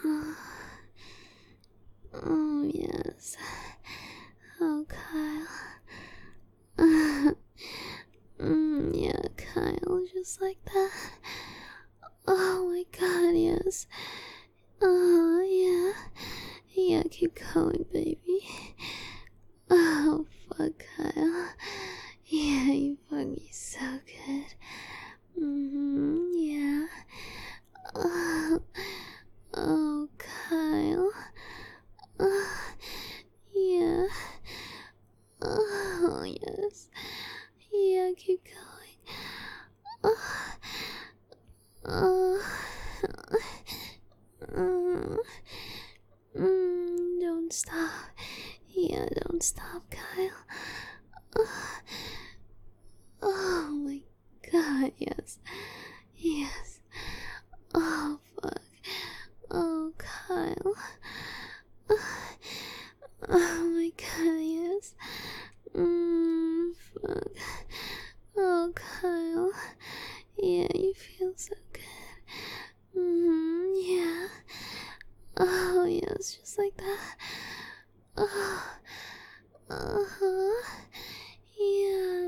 Oh, yes. Oh, Kyle. Yeah, Kyle, just like that. Oh my god, yes. Oh, yeah. Yeah, keep going, baby. Oh, fuck, Kyle. Yeah, you fuck me so good. Yeah. Oh, oh, Kyle. Yeah. Oh, yes. Yeah, keep going. Oh, oh. Don't stop. Yeah, don't stop, Kyle. Oh my god, yes. Yes. Oh, fuck. Oh, Kyle. Oh my god, yes. Fuck. Oh, Kyle. Yeah, you feel so good. Yeah. Oh, yes, just like that. Oh, uh-huh. Yeah.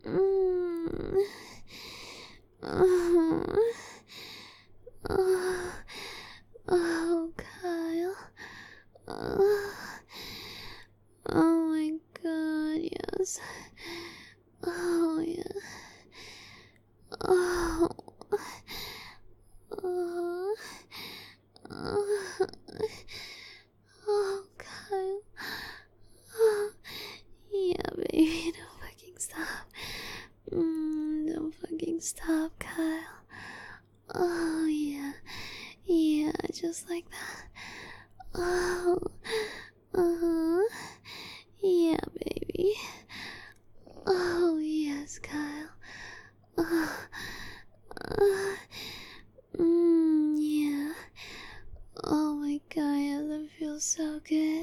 Oh, oh, oh, Kyle. Oh, oh my god, yes. Oh, yeah. Oh, oh, oh, oh, Kyle. Oh, yeah, baby, don't fucking stop. Don't fucking stop, Kyle. Oh, yeah. Yeah, just like that. Oh, uh-huh. Yeah, baby. Oh, yes, Kyle. Oh, yeah. Oh my god, yeah, that feels so good.